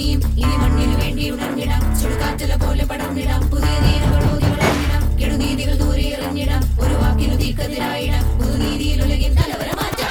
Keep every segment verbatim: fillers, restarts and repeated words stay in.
നീയും ഇനി മണ്ണിനു വേണ്ടി ഉണർന്നിടാം. ചുടുകാറ്റല പോലെ പടർന്നിടാം. പുതിയ നീതികളോതി വളർന്നിടാം. കെടുനീതികൾ ദൂരെ എറിഞ്ഞിടാം. ഒരു വാക്കിനു തീക്കതിരായിടാം. പുതുനീതിയിൽ ഉലകിൻ തലവര മാറ്റാം.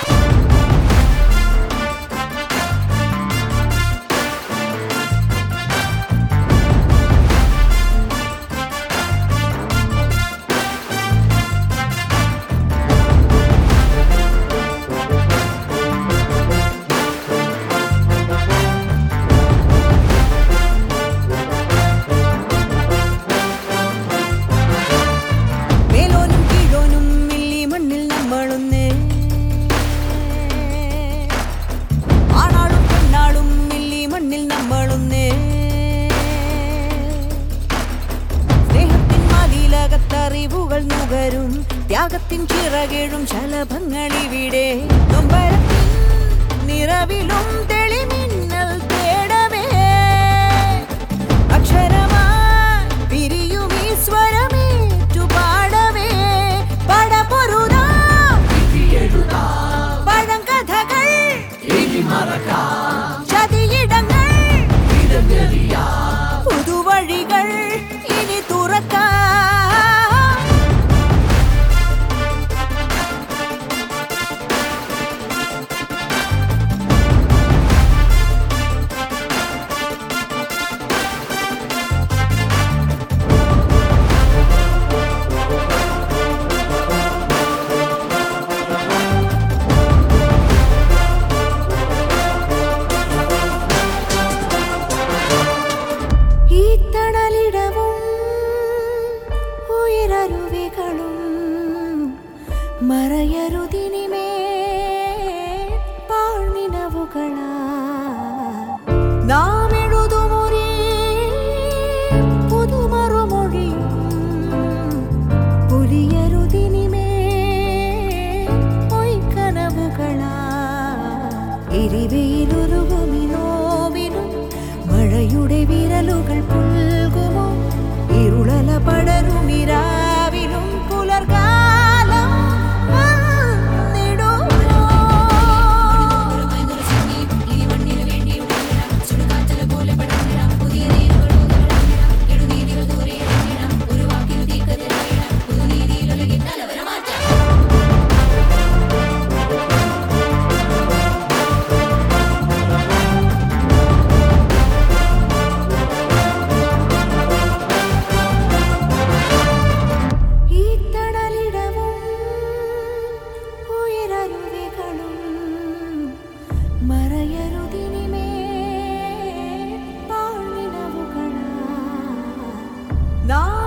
അറിവുകൾ നുകരും ത്യാഗത്തിൻ ചിറകേഴും ശലഭങ്ങളിവിടെ നൊമ്പരത്തിൻ നിറവിലും തെളിമിന്നൽ തേടവേ അക്ഷരമായി പിരിയും ഈ സ്വരമേറ്റു പാടവേ പടപൊരുതാം പഴങ്കഥകൾ ചതിയിടങ്ങൾ പുതുവഴികൾ ഇനി തുറക്കാം. മറയരുതിനിമേ പാഴ്നിനവുകളാ നാം എഴുതുമൊരേ പുതുമറുമൊഴിയും പുലിയരുതിനിമേ പൊയ്ക്കനവുകളാ എരിവയിലൊരുകുമിനോവിനും മഴയുടെ വിരലുകൾ പുൽകുമോ ഇരുളല പടരുമിരാവിലും പുലർകാ മറയരുതിനിമേ പാഴ്നിനവുകളാ.